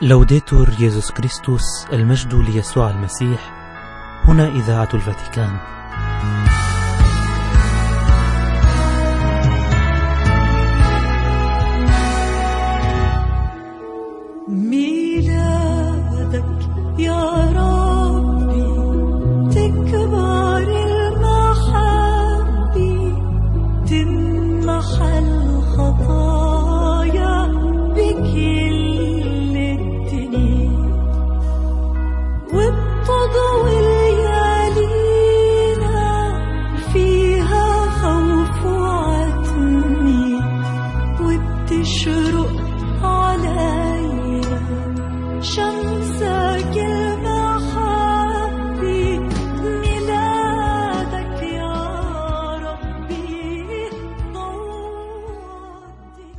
لوديتور ييسوس كريستوس، المجد ليسوع المسيح. هنا إذاعة الفاتيكان. ميلادك يا ربي تكبر المحبة، تمحى الخطايا بكل الدنيا، وبتضوي ليالينا فيها خوف وعتمي، وبتشرق علينا شمسك المحبة. ميلادك يا ربي ضوّتني.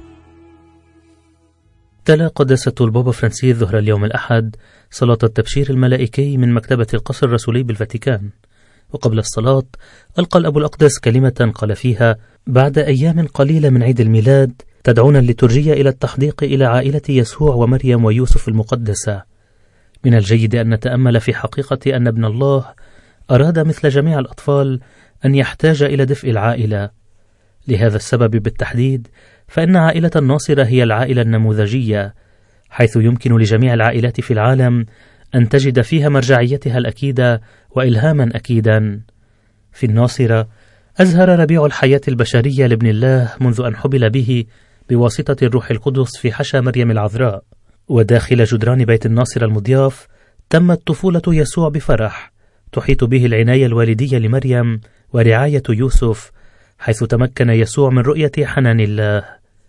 تلا قداسة البابا فرانسيس ظهر اليوم الأحد صلاة التبشير الملائكي من مكتبة القصر الرسولي بالفاتيكان، وقبل الصلاة ألقى الأب الأقدس كلمة قال فيها: بعد أيام قليلة من عيد الميلاد تدعونا الليتورجية إلى التحديق إلى عائلة يسوع ومريم ويوسف المقدسة. من الجيد أن نتأمل في حقيقة أن ابن الله أراد مثل جميع الأطفال أن يحتاج إلى دفء العائلة. لهذا السبب بالتحديد فإن عائلة الناصرة هي العائلة النموذجية، حيث يمكن لجميع العائلات في العالم أن تجد فيها مرجعيتها الأكيدة وإلهاما أكيدا. في الناصرة أزهر ربيع الحياة البشرية لابن الله منذ أن حبل به بواسطة الروح القدس في حشا مريم العذراء، وداخل جدران بيت الناصرة المضياف تمت طفولة يسوع بفرح، تحيط به العناية الوالدية لمريم ورعاية يوسف، حيث تمكن يسوع من رؤية حنان الله.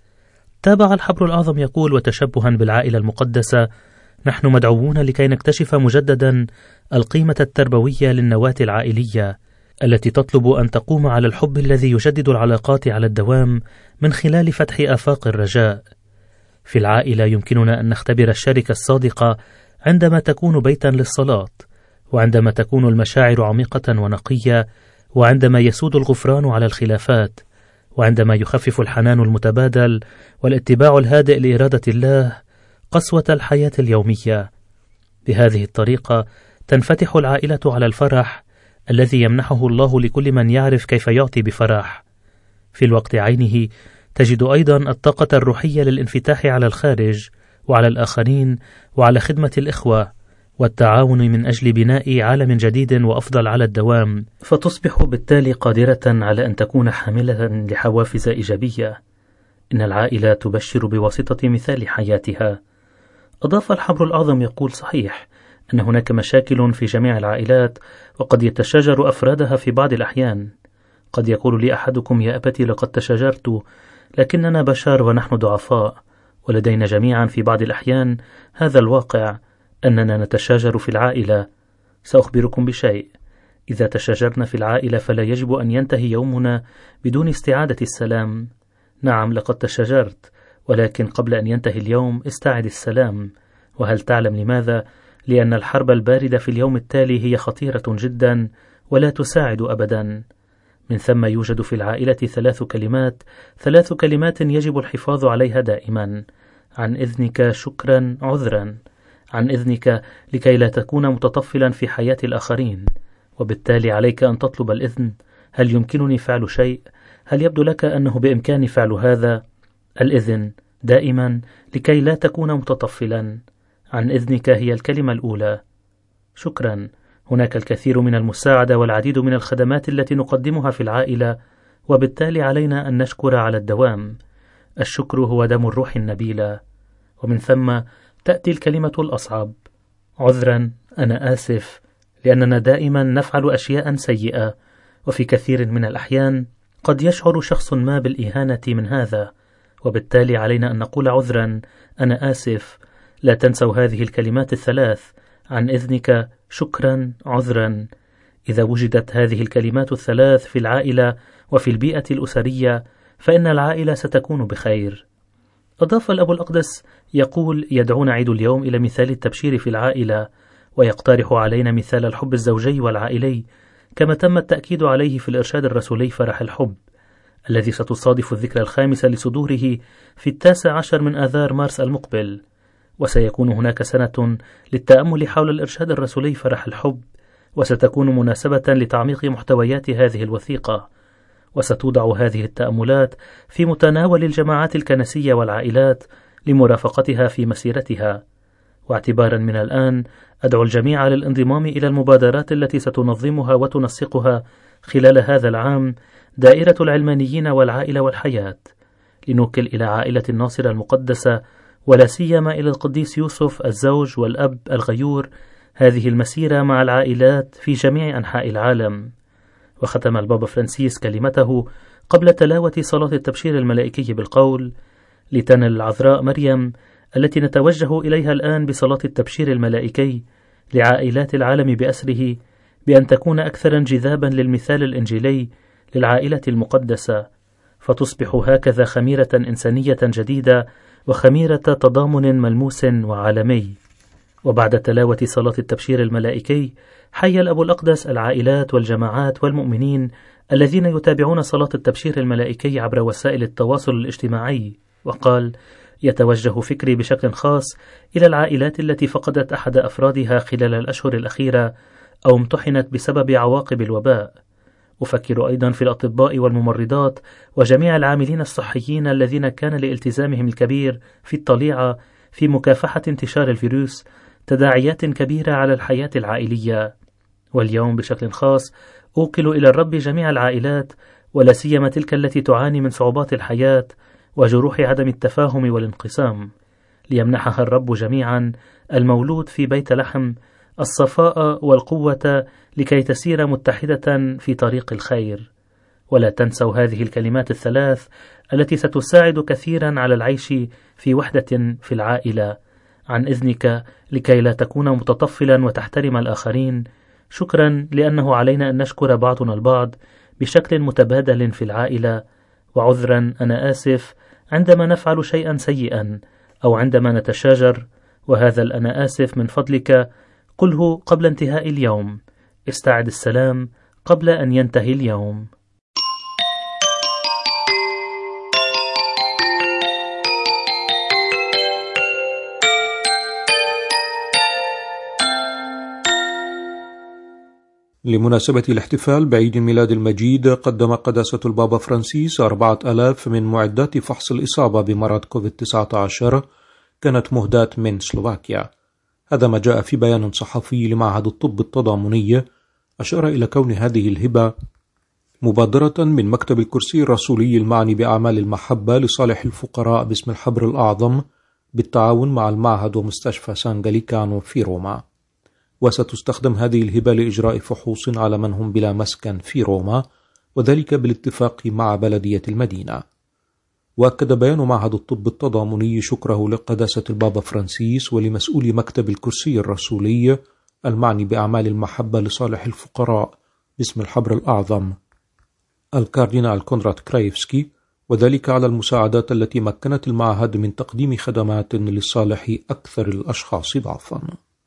تابع الحبر الأعظم يقول: وتشبها بالعائلة المقدسة نحن مدعوون لكي نكتشف مجددا القيمة التربوية للنواة العائلية التي تطلب أن تقوم على الحب الذي يجدد العلاقات على الدوام من خلال فتح آفاق الرجاء. في العائلة يمكننا أن نختبر الشركة الصادقة عندما تكون بيتا للصلاة، وعندما تكون المشاعر عميقة ونقية، وعندما يسود الغفران على الخلافات، وعندما يخفف الحنان المتبادل والاتباع الهادئ لإرادة الله قسوة الحياة اليومية. بهذه الطريقة تنفتح العائلة على الفرح الذي يمنحه الله لكل من يعرف كيف يعطي بفرح. في الوقت عينه تجد أيضا الطاقة الروحية للانفتاح على الخارج وعلى الآخرين وعلى خدمة الإخوة والتعاون من أجل بناء عالم جديد وأفضل على الدوام، فتصبح بالتالي قادرة على أن تكون حاملة لحوافز إيجابية. إن العائلة تبشر بواسطة مثال حياتها. أضاف الحبر الأعظم يقول: صحيح أن هناك مشاكل في جميع العائلات، وقد يتشاجر أفرادها في بعض الأحيان. قد يقول لي أحدكم: يا أبتي لقد تشاجرت، لكننا بشر ونحن ضعفاء، ولدينا جميعا في بعض الأحيان هذا الواقع أننا نتشاجر في العائلة. سأخبركم بشيء: إذا تشاجرنا في العائلة فلا يجب أن ينتهي يومنا بدون استعادة السلام. نعم لقد تشاجرت، ولكن قبل أن ينتهي اليوم استعد السلام. وهل تعلم لماذا؟ لأن الحرب الباردة في اليوم التالي هي خطيرة جدا ولا تساعد أبدا. من ثم يوجد في العائلة ثلاث كلمات يجب الحفاظ عليها دائما: عن إذنك، شكرا، عذرا. عن إذنك لكي لا تكون متطفلا في حياة الآخرين، وبالتالي عليك أن تطلب الإذن. هل يمكنني فعل شيء؟ هل يبدو لك أنه بإمكاني فعل هذا؟ الإذن دائما لكي لا تكون متطفلا. عن إذنك هي الكلمة الأولى. شكرا، هناك الكثير من المساعدة والعديد من الخدمات التي نقدمها في العائلة، وبالتالي علينا أن نشكر على الدوام. الشكر هو دم الروح النبيلة. ومن ثم تأتي الكلمة الأصعب: عذرا، أنا آسف، لأننا دائما نفعل أشياء سيئة، وفي كثير من الأحيان قد يشعر شخص ما بالإهانة من هذا، وبالتالي علينا أن نقول: عذرا، أنا آسف. لا تنسوا هذه الكلمات الثلاث: عن إذنك، شكرا، عذرا. إذا وجدت هذه الكلمات الثلاث في العائلة وفي البيئة الأسرية فإن العائلة ستكون بخير. أضاف الأب الأقدس يقول: يدعون عيد اليوم إلى مثال التبشير في العائلة، ويقترح علينا مثال الحب الزوجي والعائلي، كما تم التأكيد عليه في الإرشاد الرسولي فرح الحب، الذي ستصادف الذكرى 5 لصدوره في 19 من آذار مارس المقبل. وسيكون هناك سنة للتأمل حول الإرشاد الرسولي فرح الحب، وستكون مناسبة لتعميق محتويات هذه الوثيقة، وستوضع هذه التأملات في متناول الجماعات الكنسية والعائلات لمرافقتها في مسيرتها. واعتبارا من الآن أدعو الجميع للانضمام إلى المبادرات التي ستنظمها وتنسقها خلال هذا العام دائرة العلمانيين والعائلة والحياة، لنوكل إلى عائلة الناصرة المقدسة ولا سيما إلى القديس يوسف الزوج والأب الغيور هذه المسيرة مع العائلات في جميع أنحاء العالم. وختم البابا فرانسيس كلمته قبل تلاوة صلاة التبشير الملائكي بالقول: لتنل العذراء مريم التي نتوجه إليها الآن بصلاة التبشير الملائكي لعائلات العالم بأسره بأن تكون أكثر انجذابا للمثال الإنجيلي للعائلة المقدسة، فتصبح هكذا خميرة إنسانية جديدة وخميرة تضامن ملموس وعالمي. وبعد تلاوة صلاة التبشير الملائكي حيا الأب الأقدس العائلات والجماعات والمؤمنين الذين يتابعون صلاة التبشير الملائكي عبر وسائل التواصل الاجتماعي، وقال: يتوجه فكري بشكل خاص إلى العائلات التي فقدت أحد أفرادها خلال الأشهر الأخيرة أو امتحنت بسبب عواقب الوباء. أفكر أيضا في الأطباء والممرضات وجميع العاملين الصحيين الذين كان لالتزامهم الكبير في الطليعة في مكافحة انتشار الفيروس تداعيات كبيرة على الحياة العائلية. واليوم بشكل خاص أوكل إلى الرب جميع العائلات ولا سيما تلك التي تعاني من صعوبات الحياة وجروح عدم التفاهم والانقسام، ليمنحها الرب جميعا المولود في بيت لحم الصفاء والقوة لكي تسير متحدة في طريق الخير. ولا تنسوا هذه الكلمات الثلاث التي ستساعد كثيرا على العيش في وحدة في العائلة: عن إذنك لكي لا تكون متطفلا وتحترم الآخرين، شكرا لأنه علينا أن نشكر بعضنا البعض بشكل متبادل في العائلة، وعذرا أنا آسف عندما نفعل شيئا سيئا أو عندما نتشاجر، وهذا الأنا آسف من فضلك قله قبل انتهاء اليوم، استعد السلام قبل أن ينتهي اليوم. لمناسبة الاحتفال بعيد الميلاد المجيد قدم قداسة البابا فرانسيس 4000 من معدات فحص الإصابة بمرض كوفيد-19 كانت مهداة من سلوفاكيا. هذا ما جاء في بيان صحفي لمعهد الطب التضامني، أشار إلى كون هذه الهبة مبادرة من مكتب الكرسي الرسولي المعني بأعمال المحبة لصالح الفقراء باسم الحبر الأعظم بالتعاون مع المعهد ومستشفى سان غاليكانو في روما. وستستخدم هذه الهبة لإجراء فحوص على من هم بلا مسكن في روما، وذلك بالاتفاق مع بلدية المدينة. وأكد بيان معهد الطب التضامني شكره لقداسة البابا فرانسيس ولمسؤولي مكتب الكرسي الرسولي المعني بأعمال المحبة لصالح الفقراء باسم الحبر الأعظم الكاردينال كونراد كرايفسكي، وذلك على المساعدات التي مكنت المعهد من تقديم خدمات لصالح أكثر الأشخاص ضعفا.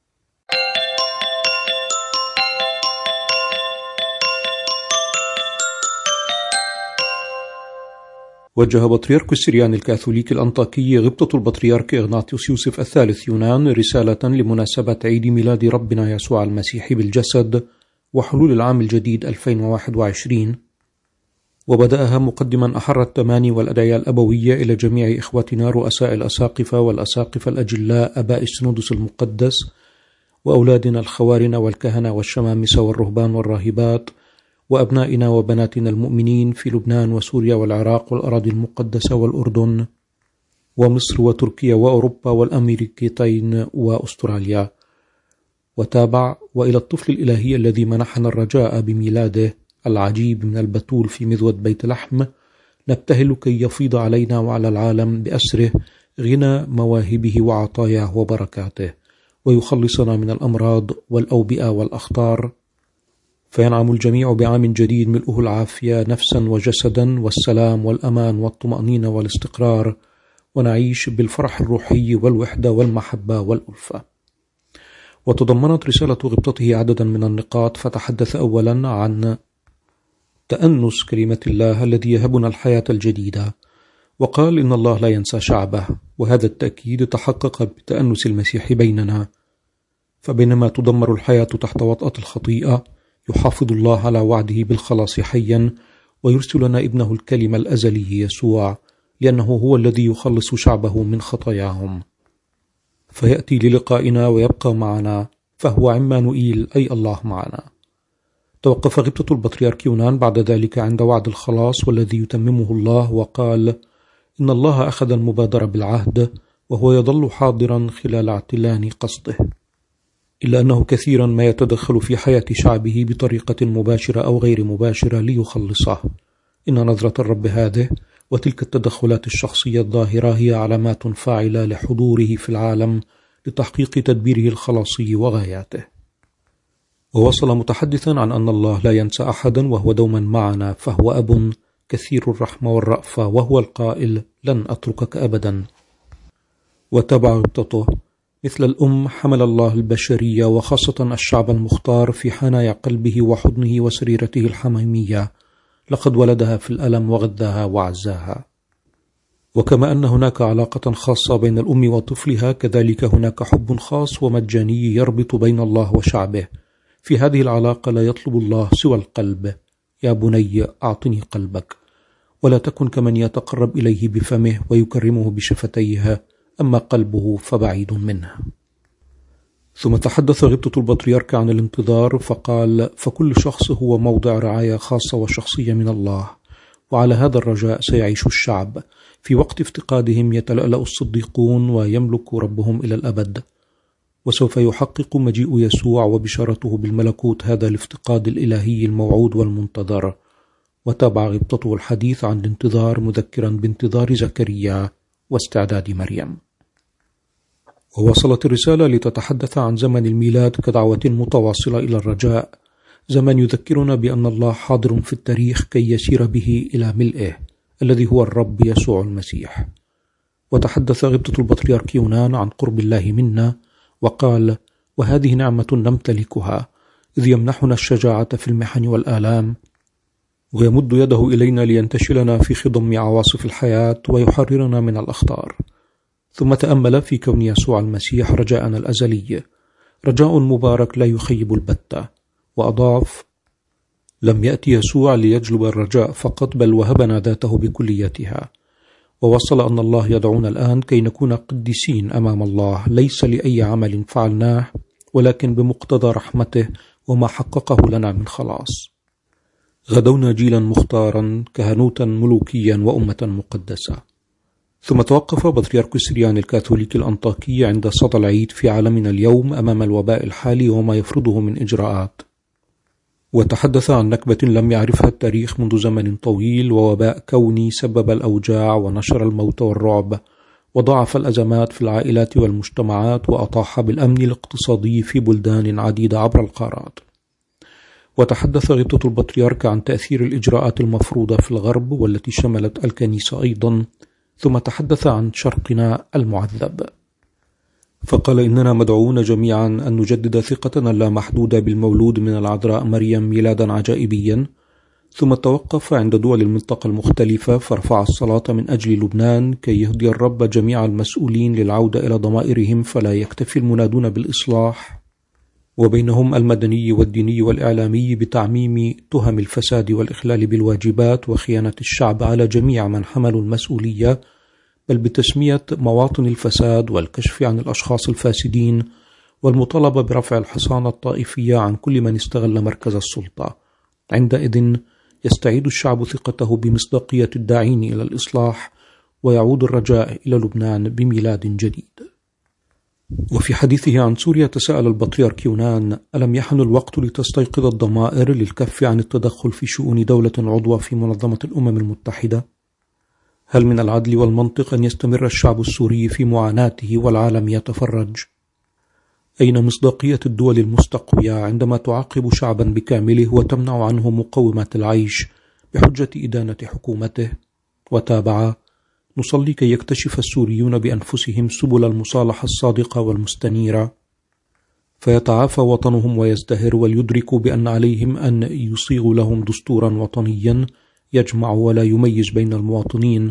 وجه بطريرك السريان الكاثوليكي الأنطاكي غبطة البطريرك إغناطيوس يوسف الثالث يونان رسالة لمناسبة عيد ميلاد ربنا يسوع المسيح بالجسد وحلول العام الجديد 2021، وبدأها مقدما أحر التماني والأدعية الأبوية إلى جميع إخوتنا رؤساء الأساقفة والأساقفة الأجلاء أباء السنودس المقدس، وأولادنا الخوارنة والكهنة والشمامسة والرهبان والراهبات، وأبنائنا وبناتنا المؤمنين في لبنان وسوريا والعراق والأراضي المقدسة والأردن ومصر وتركيا وأوروبا والأمريكتين وأستراليا. وتابع: وإلى الطفل الإلهي الذي منحنا الرجاء بميلاده العجيب من البتول في مذود بيت لحم، نبتهل كي يفيض علينا وعلى العالم بأسره غنى مواهبه وعطاياه وبركاته، ويخلصنا من الأمراض والأوبئة والأخطار، فينعم الجميع بعام جديد ملؤه العافية نفسا وجسدا والسلام والأمان والطمأنينة والاستقرار، ونعيش بالفرح الروحي والوحدة والمحبة والألفة. وتضمنت رسالة غبطته عددا من النقاط، فتحدث أولا عن تأنس كلمة الله الذي يهبنا الحياة الجديدة، وقال إن الله لا ينسى شعبه، وهذا التأكيد تحقق بتأنس المسيح بيننا. فبينما تدمر الحياة تحت وطأة الخطيئة، يحافظ الله على وعده بالخلاص حيا، ويرسل لنا ابنه الكلمة الأزلي يسوع، لأنه هو الذي يخلص شعبه من خطاياهم. فيأتي للقائنا ويبقى معنا، فهو عمانوئيل أي الله معنا. توقف غبطة البطريرك يونان بعد ذلك عند وعد الخلاص والذي يتممه الله، وقال إن الله أخذ المبادرة بالعهد، وهو يظل حاضرا خلال اعتلان قصده، إلا أنه كثيرا ما يتدخل في حياة شعبه بطريقة مباشرة أو غير مباشرة ليخلصه. إن نظرة الرب هذه وتلك التدخلات الشخصية الظاهرة هي علامات فاعلة لحضوره في العالم لتحقيق تدبيره الخلاصي وغاياته. ووصل متحدثا عن أن الله لا ينسى أحدا وهو دوما معنا، فهو أب كثير الرحمة والرأفة، وهو القائل لن أتركك أبدا. وتبع غبطته مثل الأم حمل الله البشرية وخاصة الشعب المختار في حنايا قلبه وحضنه وسريرته الحميمية، لقد ولدها في الألم وغذاها وعزاها. وكما أن هناك علاقة خاصة بين الأم وطفلها، كذلك هناك حب خاص ومجاني يربط بين الله وشعبه. في هذه العلاقة لا يطلب الله سوى القلب. يا بني أعطني قلبك، ولا تكن كمن يتقرب إليه بفمه ويكرمه بشفتيه، أما قلبه فبعيد منه. ثم تحدث غبطة البطريرك عن الانتظار، فقال فكل شخص هو موضع رعاية خاصة وشخصية من الله، وعلى هذا الرجاء سيعيش الشعب. في وقت افتقادهم يتلألأ الصديقون ويملك ربهم إلى الأبد، وسوف يحقق مجيء يسوع وبشارته بالملكوت هذا الافتقاد الإلهي الموعود والمنتظر. وتابع غبطته الحديث عن الانتظار مذكرا بانتظار زكريا واستعداد مريم. ووصلت الرسالة لتتحدث عن زمن الميلاد كدعوة متواصلة إلى الرجاء، زمن يذكرنا بأن الله حاضر في التاريخ كي يسير به إلى ملئه الذي هو الرب يسوع المسيح. وتحدث غبطة البطريرك يونان عن قرب الله منا، وقال وهذه نعمة نمتلكها، إذ يمنحنا الشجاعة في المحن والآلام، ويمد يده إلينا لينتشلنا في خضم عواصف الحياة ويحررنا من الأخطار. ثم تأمل في كون يسوع المسيح رجاءنا الأزلي، رجاء مبارك لا يخيب البتة. وأضاف لم يأتي يسوع ليجلب الرجاء فقط، بل وهبنا ذاته بكليتها. ووصل أن الله يدعونا الآن كي نكون قديسين أمام الله، ليس لأي عمل فعلناه، ولكن بمقتضى رحمته وما حققه لنا من خلاص. غدونا جيلا مختارا، كهنوتا ملوكيا وأمة مقدسة. ثم توقف بطريرك السريان الكاثوليكي الأنطاكي عند صدى العيد في عالمنا اليوم أمام الوباء الحالي وما يفرضه من إجراءات، وتحدث عن نكبة لم يعرفها التاريخ منذ زمن طويل، ووباء كوني سبب الأوجاع ونشر الموت والرعب، وضاعف الأزمات في العائلات والمجتمعات، وأطاح بالأمن الاقتصادي في بلدان عديدة عبر القارات. وتحدث غبطة البطريرك عن تأثير الإجراءات المفروضة في الغرب والتي شملت الكنيسة أيضا، ثم تحدث عن شرقنا المعذب، فقال إننا مدعوون جميعا أن نجدد ثقتنا اللامحدودة بالمولود من العذراء مريم ميلادا عجائبيا. ثم توقف عند دول المنطقة المختلفة، فرفع الصلاة من أجل لبنان كي يهدي الرب جميع المسؤولين للعودة إلى ضمائرهم، فلا يكتفي المنادون بالإصلاح وبينهم المدني والديني والإعلامي بتعميم تهم الفساد والإخلال بالواجبات وخيانة الشعب على جميع من حملوا المسؤولية، بل بتسمية مواطن الفساد والكشف عن الأشخاص الفاسدين، والمطالبة برفع الحصانة الطائفية عن كل من استغل مركز السلطة. عندئذ يستعيد الشعب ثقته بمصداقية الداعين إلى الإصلاح، ويعود الرجاء إلى لبنان بميلاد جديد. وفي حديثه عن سوريا تساءل البطريرك يونان: ألم يحن الوقت لتستيقظ الضمائر للكف عن التدخل في شؤون دولة عضوة في منظمة الأمم المتحدة؟ هل من العدل والمنطق أن يستمر الشعب السوري في معاناته والعالم يتفرج؟ أين مصداقية الدول المستقوية عندما تعاقب شعبا بكامله وتمنع عنه مقومات العيش بحجة إدانة حكومته؟ وتابع: نصلي كي يكتشف السوريون بأنفسهم سبل المصالحة الصادقة والمستنيرة، فيتعافى وطنهم ويزدهر، وليدركوا بأن عليهم أن يصيغوا لهم دستورا وطنيا يجمع ولا يميز بين المواطنين،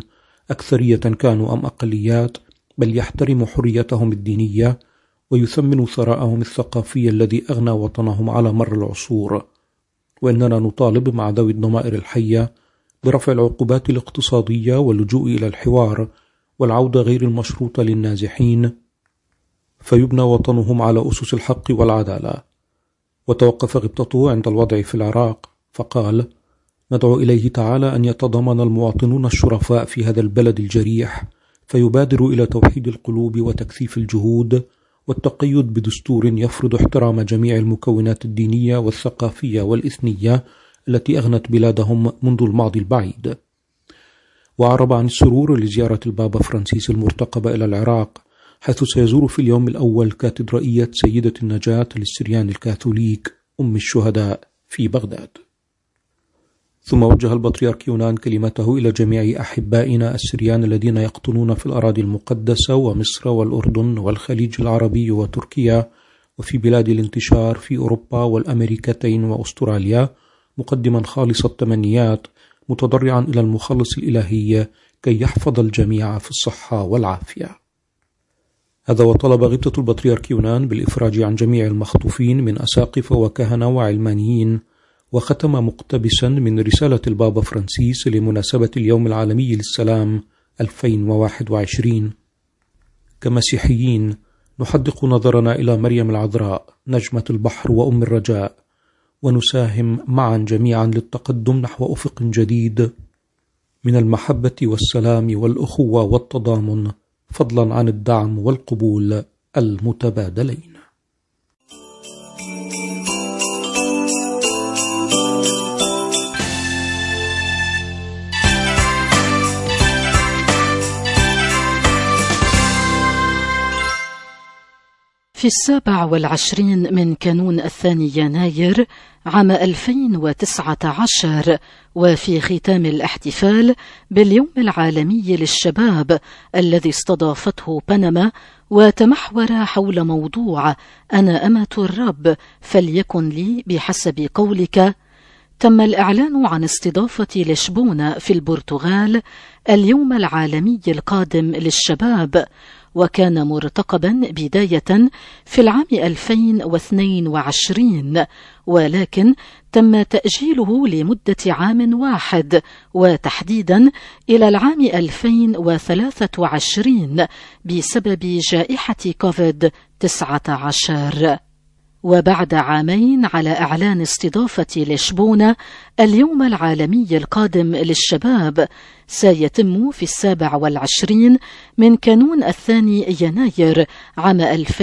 أكثرية كانوا أم أقليات، بل يحترم حريتهم الدينية ويثمن ثراءهم الثقافي الذي أغنى وطنهم على مر العصور. وإننا نطالب مع ذوي الضمائر الحية برفع العقوبات الاقتصادية واللجوء إلى الحوار والعودة غير المشروطة للنازحين، فيبنى وطنهم على أسس الحق والعدالة. وتوقف غبطته عند الوضع في العراق فقال: ندعو إليه تعالى أن يتضامن المواطنون الشرفاء في هذا البلد الجريح، فيبادروا إلى توحيد القلوب وتكثيف الجهود والتقيد بدستور يفرض احترام جميع المكونات الدينية والثقافية والإثنية التي أغنت بلادهم منذ الماضي البعيد. وأعرب عن السرور لزيارة البابا فرانسيس المرتقبة إلى العراق، حيث سيزور في اليوم الأول كاتدرائية سيدة النجاة للسريان الكاثوليك أم الشهداء في بغداد. ثم وجه البطريرك يونان كلمته إلى جميع أحبائنا السريان الذين يقطنون في الأراضي المقدسة ومصر والأردن والخليج العربي وتركيا وفي بلاد الانتشار في أوروبا والأمريكتين وأستراليا، مقدما خالص التمنيات متضرعا إلى المخلص الإلهي كي يحفظ الجميع في الصحة والعافية. هذا وطلب غبطة البطريرك يونان بالإفراج عن جميع المخطوفين من أساقفة وكهنة وعلمانيين، وختم مقتبسا من رسالة البابا فرانسيس لمناسبة اليوم العالمي للسلام 2021: كمسيحيين نحدق نظرنا إلى مريم العذراء نجمة البحر وأم الرجاء، ونساهم معا جميعا للتقدم نحو أفق جديد من المحبة والسلام والأخوة والتضامن، فضلا عن الدعم والقبول المتبادلين. في 27 من كانون 2 يناير عام 2019، وفي ختام الاحتفال باليوم العالمي للشباب الذي استضافته بنما وتمحور حول موضوع أنا أمة الرب فليكن لي بحسب قولك، تم الإعلان عن استضافة لشبونة في البرتغال اليوم العالمي القادم للشباب، وكان مرتقبا بداية في العام 2022، ولكن تم تأجيله لمدة عام واحد، وتحديدا إلى العام 2023 بسبب جائحة كوفيد-19. وبعد عامين على إعلان استضافة لشبونة اليوم العالمي القادم للشباب، سيتم في 27 من كانون 2 يناير عام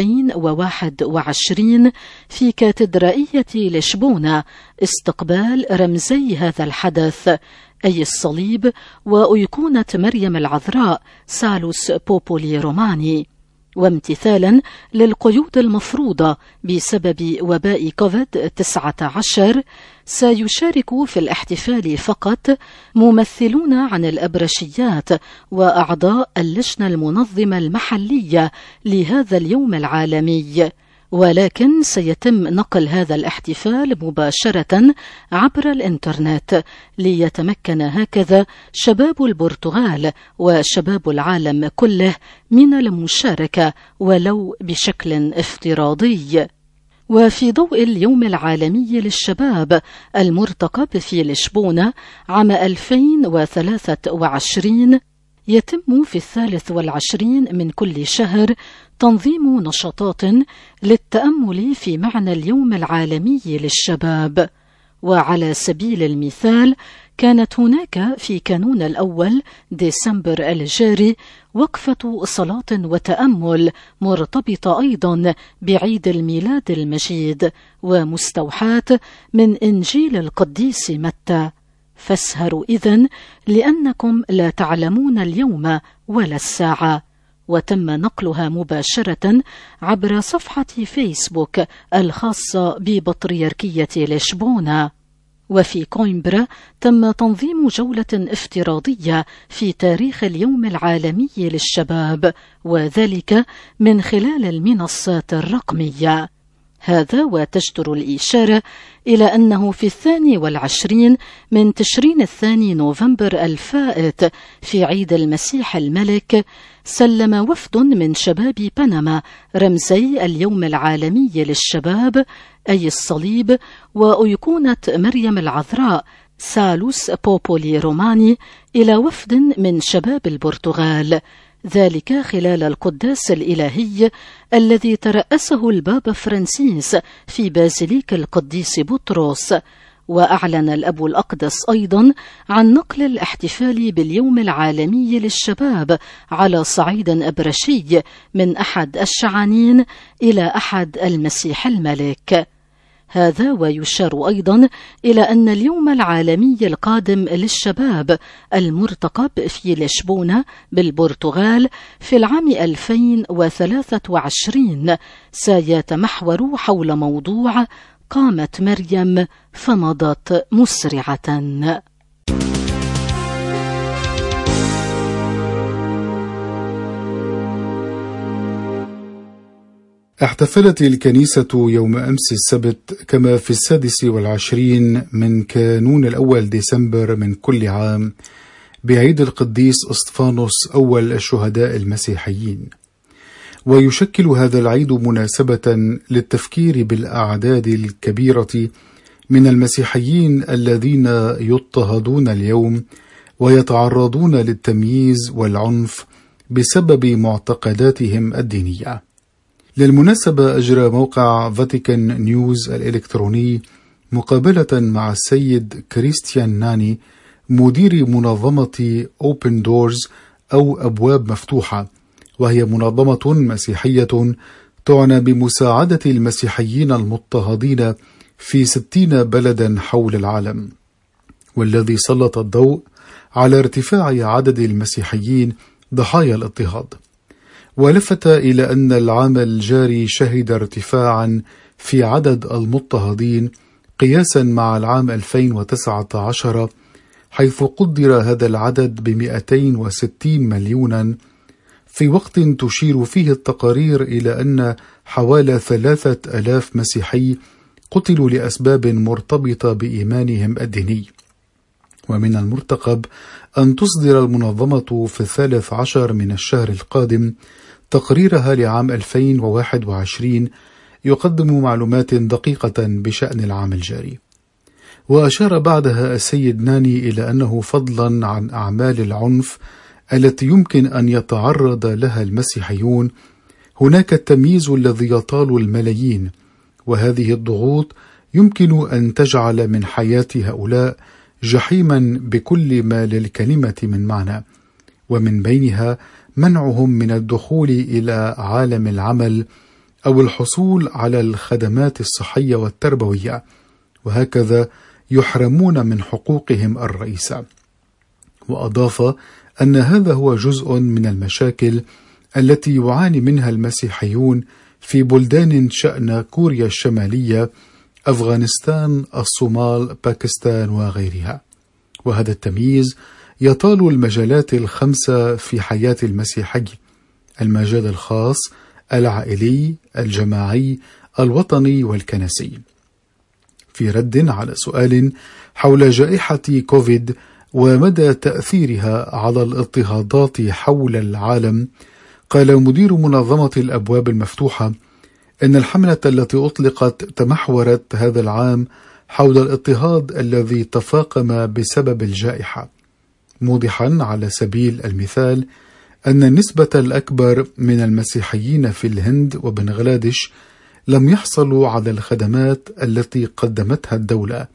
2021 في كاتدرائية لشبونة استقبال رمزي هذا الحدث، أي الصليب وأيقونة مريم العذراء سالوس بوبولي روماني، وامتثالا للقيود المفروضة بسبب وباء كوفيد-19 سيشارك في الاحتفال فقط ممثلون عن الأبرشيات وأعضاء اللجنة المنظمة المحلية لهذا اليوم العالمي، ولكن سيتم نقل هذا الاحتفال مباشرة عبر الإنترنت ليتمكن هكذا شباب البرتغال وشباب العالم كله من المشاركة ولو بشكل افتراضي. وفي ضوء اليوم العالمي للشباب المرتقب في لشبونة عام 2023 يتم في 23 من كل شهر تنظيم نشاطات للتأمل في معنى اليوم العالمي للشباب. وعلى سبيل المثال كانت هناك في كانون الأول ديسمبر الجاري وقفة صلاة وتأمل مرتبطة أيضا بعيد الميلاد المجيد ومستوحاة من إنجيل القديس متى، فاسهروا إذن لأنكم لا تعلمون اليوم ولا الساعة، وتم نقلها مباشرة عبر صفحة فيسبوك الخاصة ببطريركية لشبونة. وفي كويمبرا تم تنظيم جولة افتراضية في تاريخ اليوم العالمي للشباب، وذلك من خلال المنصات الرقمية. هذا وتجدر الإشارة إلى أنه في 22 من تشرين الثاني نوفمبر الفائت في عيد المسيح الملك سلم وفد من شباب بنما رمزي اليوم العالمي للشباب أي الصليب وأيقونة مريم العذراء سالوس بوبولي روماني إلى وفد من شباب البرتغال، ذلك خلال القداس الإلهي الذي ترأسه البابا فرانسيس في بازيليك القديس بطرس. وأعلن الأب الأقدس أيضا عن نقل الاحتفال باليوم العالمي للشباب على صعيد أبرشي من أحد الشعانين إلى أحد المسيح الملك. هذا ويشار أيضا إلى أن اليوم العالمي القادم للشباب المرتقب في لشبونة بالبرتغال في العام 2023 سيتمحور حول موضوع قامت مريم فمضت مسرعة. احتفلت الكنيسة يوم أمس السبت كما في 26 من كانون الأول ديسمبر من كل عام بعيد القديس اسطفانوس أول الشهداء المسيحيين، ويشكل هذا العيد مناسبة للتفكير بالأعداد الكبيرة من المسيحيين الذين يضطهدون اليوم ويتعرضون للتمييز والعنف بسبب معتقداتهم الدينية. للمناسبة أجرى موقع فاتيكان نيوز الإلكتروني مقابلة مع السيد كريستيان ناني مدير منظمة Open Doors أو أبواب مفتوحة، وهي منظمة مسيحية تعنى بمساعدة المسيحيين المضطهدين في 60 بلدا حول العالم، والذي سلط الضوء على ارتفاع عدد المسيحيين ضحايا الاضطهاد، ولفت إلى أن العام الجاري شهد ارتفاعا في عدد المضطهدين قياسا مع العام 2019 حيث قدر هذا العدد ب260 مليونا، في وقت تشير فيه التقارير إلى أن حوالي 3000 مسيحي قتلوا لأسباب مرتبطة بإيمانهم الديني. ومن المرتقب أن تصدر المنظمة في 13 من الشهر القادم تقريرها لعام 2021 يقدم معلومات دقيقة بشأن العام الجاري. وأشار بعدها السيد ناني إلى أنه فضلا عن أعمال العنف التي يمكن أن يتعرض لها المسيحيون، هناك التمييز الذي يطال الملايين، وهذه الضغوط يمكن أن تجعل من حياة هؤلاء جحيما بكل ما للكلمة من معنى، ومن بينها منعهم من الدخول إلى عالم العمل أو الحصول على الخدمات الصحية والتربوية، وهكذا يحرمون من حقوقهم الرئيسة. وأضاف أن هذا هو جزء من المشاكل التي يعاني منها المسيحيون في بلدان شأن كوريا الشمالية، أفغانستان، الصومال، باكستان وغيرها. وهذا التمييز يطال المجالات الخمسة في حياة المسيحي: المجال الخاص، العائلي، الجماعي، الوطني والكنسي. في رد على سؤال حول جائحة كوفيد ومدى تأثيرها على الاضطهادات حول العالم، قال مدير منظمة الأبواب المفتوحة إن الحملة التي أطلقت تمحورت هذا العام حول الاضطهاد الذي تفاقم بسبب الجائحة، موضحا على سبيل المثال أن النسبة الأكبر من المسيحيين في الهند وبنغلاديش لم يحصلوا على الخدمات التي قدمتها الدولة،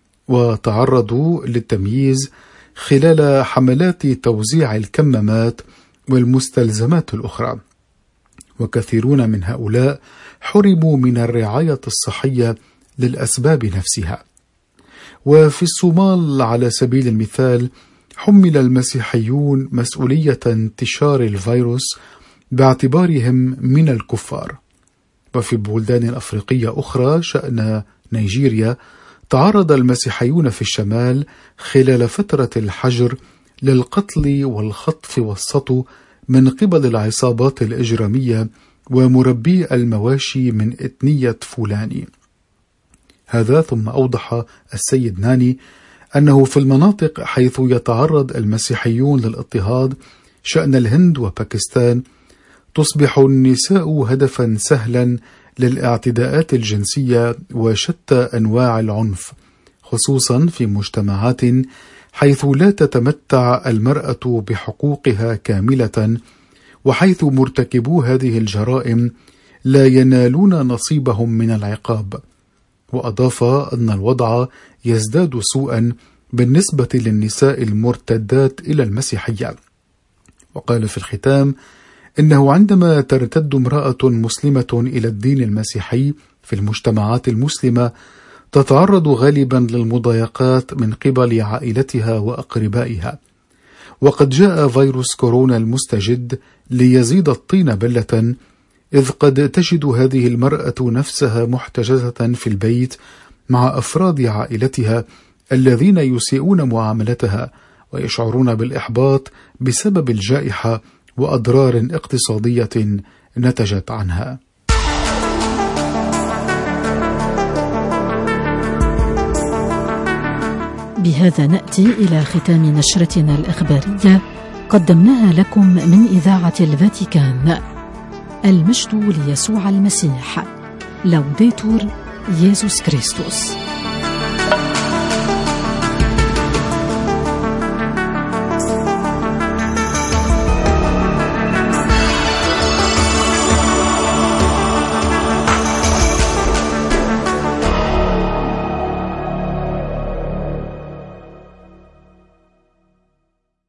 وتعرضوا للتمييز خلال حملات توزيع الكمامات والمستلزمات الأخرى، وكثيرون من هؤلاء حرموا من الرعاية الصحية للأسباب نفسها. وفي الصومال على سبيل المثال حمل المسيحيون مسؤولية انتشار الفيروس باعتبارهم من الكفار. وفي بلدان أفريقية أخرى شأن نيجيريا تعرض المسيحيون في الشمال خلال فترة الحجر للقتل والخطف والسطو من قبل العصابات الإجرامية ومربي المواشي من إثنية فولاني. هذا ثم أوضح السيد ناني أنه في المناطق حيث يتعرض المسيحيون للاضطهاد شأن الهند وباكستان تصبح النساء هدفا سهلا للاعتداءات الجنسية وشتى أنواع العنف، خصوصا في مجتمعات حيث لا تتمتع المرأة بحقوقها كاملة، وحيث مرتكبو هذه الجرائم لا ينالون نصيبهم من العقاب. وأضاف أن الوضع يزداد سوءا بالنسبة للنساء المرتدات إلى المسيحية. وقال في الختام إنه عندما ترتد امرأة مسلمة إلى الدين المسيحي في المجتمعات المسلمة تتعرض غالبا للمضايقات من قبل عائلتها وأقربائها، وقد جاء فيروس كورونا المستجد ليزيد الطين بلة، إذ قد تجد هذه المرأة نفسها محتجزة في البيت مع أفراد عائلتها الذين يسيئون معاملتها ويشعرون بالإحباط بسبب الجائحة وأضرار اقتصادية نتجت عنها. بهذا نأتي إلى ختام نشرتنا الإخبارية قدمناها لكم من إذاعة الفاتيكان. المجد ليسوع المسيح. لوديتور يسوع كريستوس.